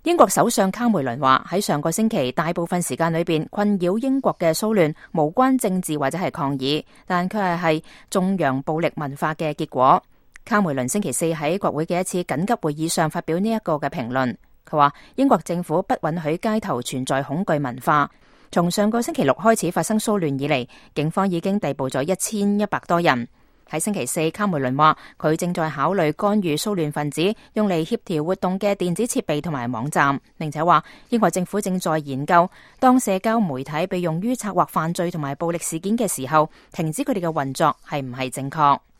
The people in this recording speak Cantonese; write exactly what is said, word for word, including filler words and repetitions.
英國首相卡梅倫話喺上個星期大部分時間裏邊困擾英國嘅騷亂無關政治或者係抗議，但佢係係縱容暴力文化嘅結果。卡梅倫星期四喺國會嘅一次緊急會議上發表呢一個嘅評論，佢話英國政府不允許街頭存在恐懼文化。從上個星期六開始發生騷亂以嚟，警方已經逮捕咗一千一百多人。喺星期四，卡梅倫話佢正在考慮干預騷亂分子用嚟協調活動嘅電子設備同埋網站，並且話英國政府正在研究當社交媒體被用於策劃犯罪同埋暴力事件嘅時候，停止佢哋嘅運作係唔係正確。